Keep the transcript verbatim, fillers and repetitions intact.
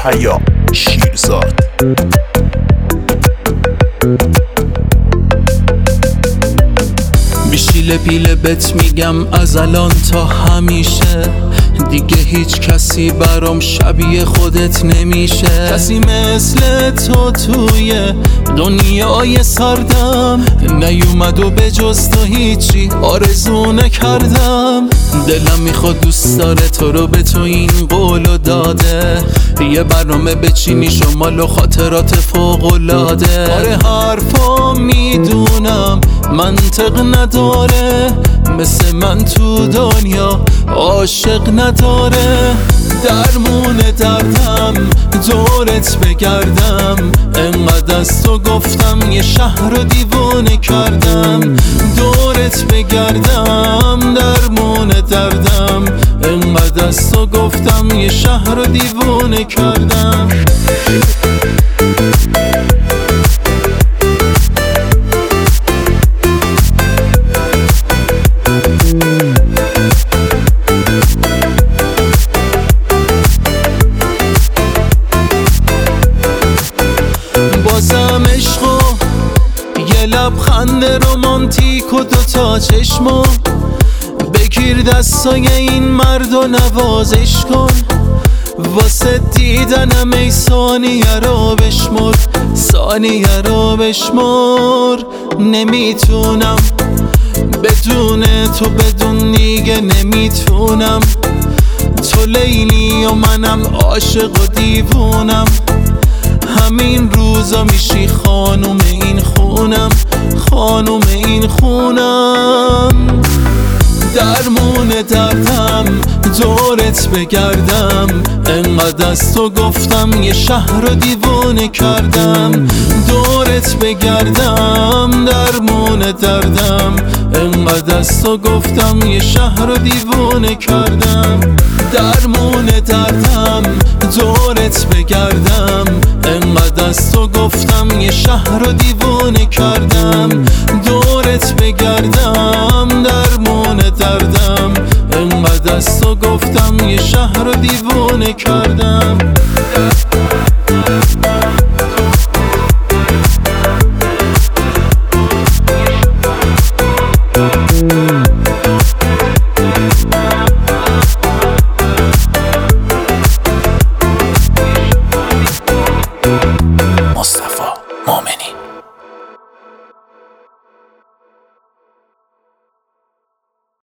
حیا شیرزاد. بیشیل پیله بت میگم از الان تا همیشه، دیگه هیچ کسی برام شبیه خودت نمیشه. کسی مثل تو توی دنیای سردم نیومد و به جز تو هیچی آرزو نکردم. دلم میخواد دوست داره تو رو، به تو این قولو داده، یه برنامه بچینی شمال و خاطرات فوق‌العاده. آره حرفا میدونم منطق نداره، مثل من تو دنیا عاشق نداره. درمون دردم دورت بگردم، انقدر از تو گفتم یه شهر رو دیوونه کردم. دورت بگردم درمون دردم، انقدر از تو گفتم یه شهر رو دیوونه کردم. بازم عشقو یه لبخند رومانتیک و دوتا چشمو، بگیر دستای این مرد و نوازش کن. واسه دیدنم ای ثانیه رو بشمر، ثانیه رو بشمر. نمیتونم بدون تو، بدون دیگه نمیتونم. تو لیلی و منم عاشق و دیوونم، همین روزا میشی خانوم این خونم، خانوم این خونم. درمون دردم دورت بگردم، انقدر از تو گفتم یه شهر رو دیوونه کردم. دورت بگردم درمون دردم، انقدر از تو گفتم یه شهر رو دیوونه کردم. درمون دردم دورت بگردم، انقدر از تو گفتم یه شهر رو دیوونه کردم. دورت بگردم درمون دردم، انقدر از تو گفتم یه شهر رو دیوونه کردم.